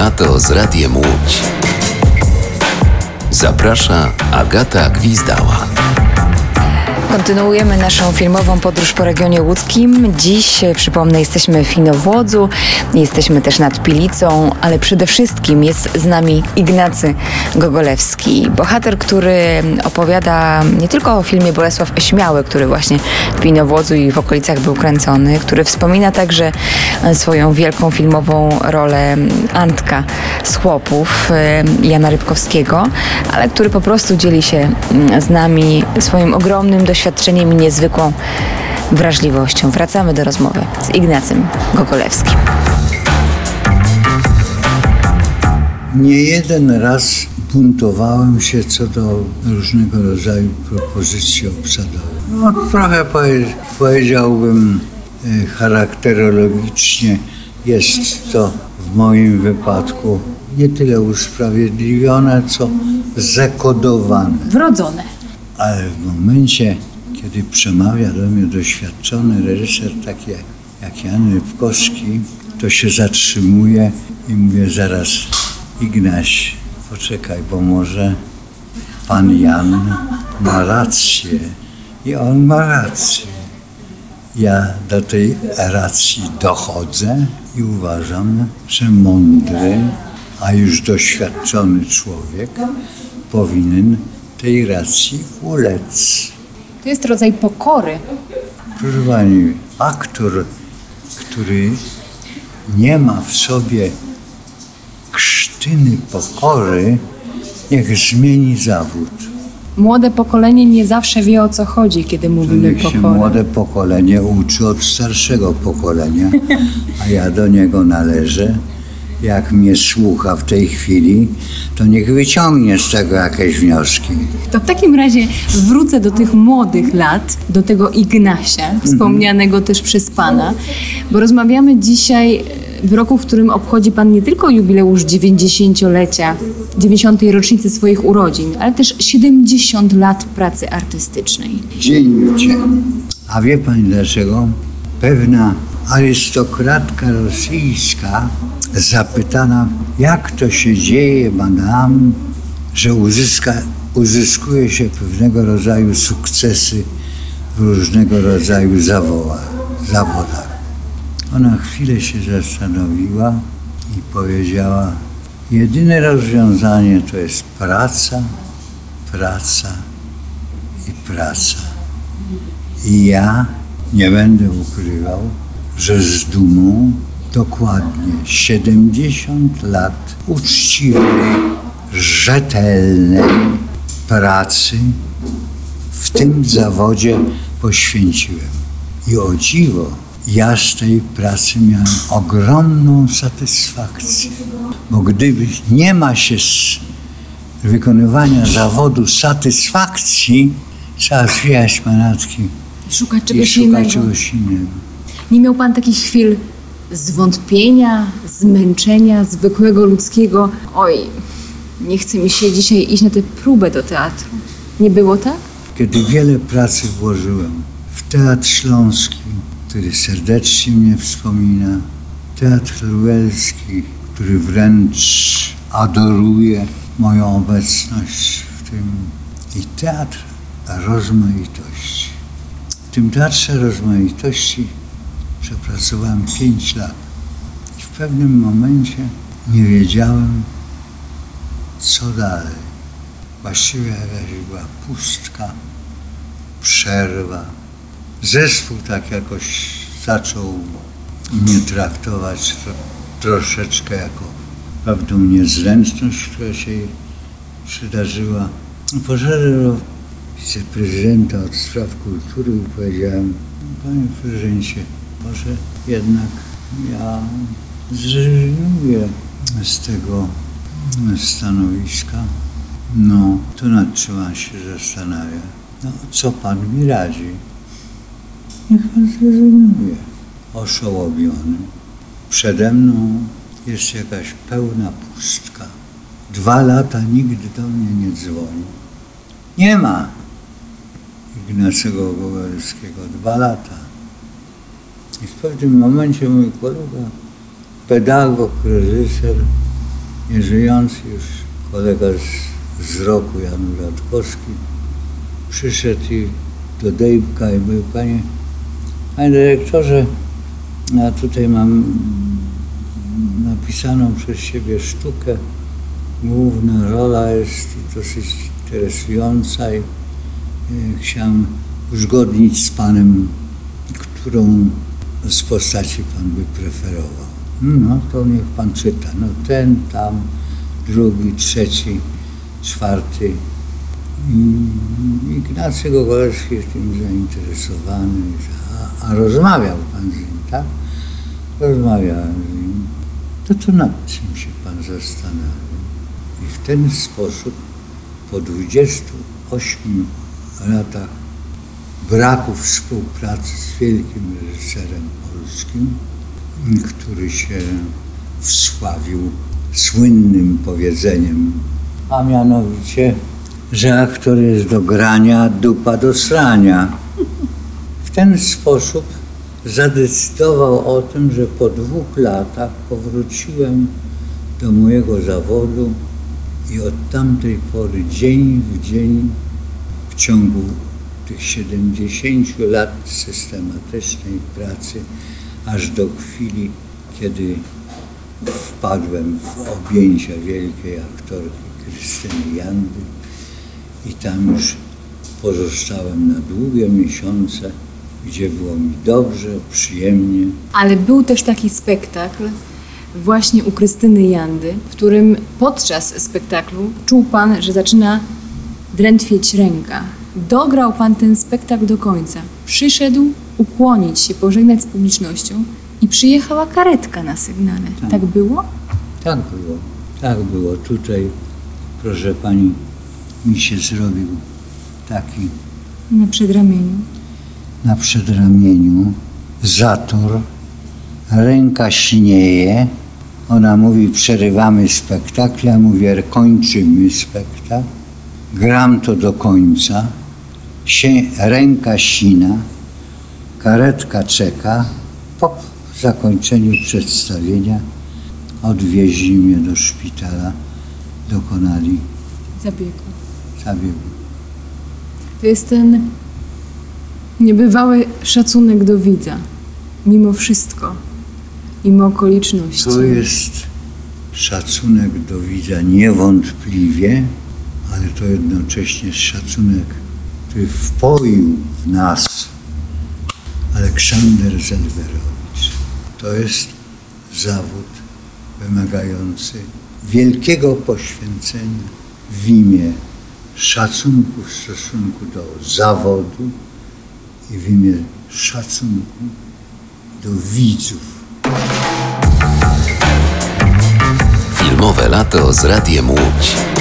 lato z Radiem Łódź. Zaprasza Agata Gwizdała. Kontynuujemy naszą filmową podróż po regionie łódzkim. Dziś, przypomnę, jesteśmy w Inowłodzu, jesteśmy też nad Pilicą, ale przede wszystkim jest z nami Ignacy Gogolewski. Bohater, który opowiada nie tylko o filmie Bolesław Śmiały, który właśnie w Inowłodzu i w okolicach był kręcony, który wspomina także swoją wielką filmową rolę Antka z Chłopów Jana Rybkowskiego, ale który po prostu dzieli się z nami swoim ogromnym doświadczeniem i niezwykłą wrażliwością. Wracamy do rozmowy z Ignacym Gogolewskim. Nie jeden raz buntowałem się co do różnego rodzaju propozycji obsadowych. No, trochę powiedziałbym charakterologicznie jest to w moim wypadku nie tyle usprawiedliwione, co zakodowane. Wrodzone. Ale w momencie, kiedy przemawia do mnie doświadczony reżyser taki jak Jan Rybkowski, to się zatrzymuje i mówię zaraz: Ignaś, poczekaj, bo może pan Jan ma rację. I on ma rację. Ja do tej racji dochodzę i uważam, że mądry, a już doświadczony człowiek powinien tej racji ulec. To jest rodzaj pokory. Proszę pani, aktor, który nie ma w sobie krztyny pokory, niech zmieni zawód. Młode pokolenie nie zawsze wie, o co chodzi, kiedy mówimy Niech się pokora. młode pokolenie uczy od starszego pokolenia, a ja do niego należę. Jak mnie słucha w tej chwili, to niech wyciągnie z tego jakieś wnioski. To w takim razie wrócę do tych młodych lat, do tego Ignasia, wspomnianego też przez Pana, bo rozmawiamy dzisiaj w roku, w którym obchodzi Pan nie tylko jubileusz 90-lecia, 90. rocznicy swoich urodzin, ale też 70 lat pracy artystycznej. Dzień w dzień. A wie pani dlaczego? Pewna arystokratka rosyjska zapytana, jak to się dzieje, madame, że uzyskuje się pewnego rodzaju sukcesy w różnego rodzaju zawodach. Ona chwilę się zastanowiła i powiedziała: jedyne rozwiązanie to jest praca, praca i praca. I ja nie będę ukrywał, że z dumą dokładnie 70 lat uczciwej, rzetelnej pracy w tym zawodzie poświęciłem. I o dziwo, ja z tej pracy miałem ogromną satysfakcję. Bo gdyby nie ma się z wykonywania zawodu satysfakcji, trzeba zwijać manatki Szukać i czegoś szukać innego. czegoś innego. Nie miał Pan takich chwil zwątpienia, zmęczenia, zwykłego ludzkiego? Oj, nie chce mi się dzisiaj iść na tę próbę do teatru. Nie było tak? Kiedy wiele pracy włożyłem w Teatr Śląski, który serdecznie mnie wspomina, Teatr Lubelski, który wręcz adoruje moją obecność w tym, i Teatr Rozmaitości. W tym Teatrze Rozmaitości przepracowałem 5 lat i w pewnym momencie nie wiedziałem, co dalej. Właściwie jakaś była pustka, przerwa. Zespół tak jakoś zaczął mnie traktować troszeczkę jako pewną niezręczność, która się przydarzyła. Poszedłem do wiceprezydenta od spraw kultury i powiedziałem: panie prezydencie, może jednak ja zrezygnuję z tego stanowiska. No, to nad czym pan się zastanawia? No, co pan mi radzi? Niech pan zrezygnuje. Oszołomiony. Przede mną jest jakaś pełna pustka. 2 lata nigdy do mnie nie dzwoni. Nie ma Ignacego Gogolewskiego. 2 lata. I w pewnym momencie mój kolega, pedagog, reżyser, nieżyjący już kolega z roku, Jan Radkowski, przyszedł do Dejbka i mówił: panie dyrektorze, ja tutaj mam napisaną przez siebie sztukę, główna rola jest dosyć interesująca i chciałem uzgodnić z panem, którą z postaci pan by preferował. No to niech pan czyta. No ten, tam, drugi, trzeci, czwarty. Ignacy Gogolewski jest tym zainteresowany, a rozmawiał pan z nim, tak? Rozmawiałem z nim. To nad czym się pan zastanawia? I w ten sposób po 28 latach braku współpracy z wielkim reżyserem polskim, który się wsławił słynnym powiedzeniem, a mianowicie, że aktor jest do grania, dupa do srania. W ten sposób zadecydował o tym, że po 2 latach powróciłem do mojego zawodu i od tamtej pory dzień w dzień w ciągu tych 70 lat systematycznej pracy, aż do chwili, kiedy wpadłem w objęcia wielkiej aktorki Krystyny Jandy i tam już pozostałem na długie miesiące, gdzie było mi dobrze, przyjemnie. Ale był też taki spektakl właśnie u Krystyny Jandy, w którym podczas spektaklu czuł pan, że zaczyna drętwieć ręka. Dograł pan ten spektakl do końca. Przyszedł ukłonić się, pożegnać z publicznością i przyjechała karetka na sygnale. Tak było? Tak było. Tak było. Tutaj, proszę pani, mi się zrobił taki Na przedramieniu. na przedramieniu zator, ręka śnieje. Ona mówi: przerywamy spektakl. Ja mówię: kończymy spektakl. Gram to do końca. Ręka sina, karetka czeka. Po zakończeniu przedstawienia odwieźli mnie do szpitala, dokonali Zabiegu. zabiegu. To jest ten niebywały szacunek do widza. Mimo wszystko. Mimo okoliczności. To jest szacunek do widza niewątpliwie, ale to jednocześnie jest szacunek, który wpoił w nas Aleksander Zelwerowicz. To jest zawód wymagający wielkiego poświęcenia w imię szacunku w stosunku do zawodu i w imię szacunku do widzów. Filmowe lato z Radiem Łódź.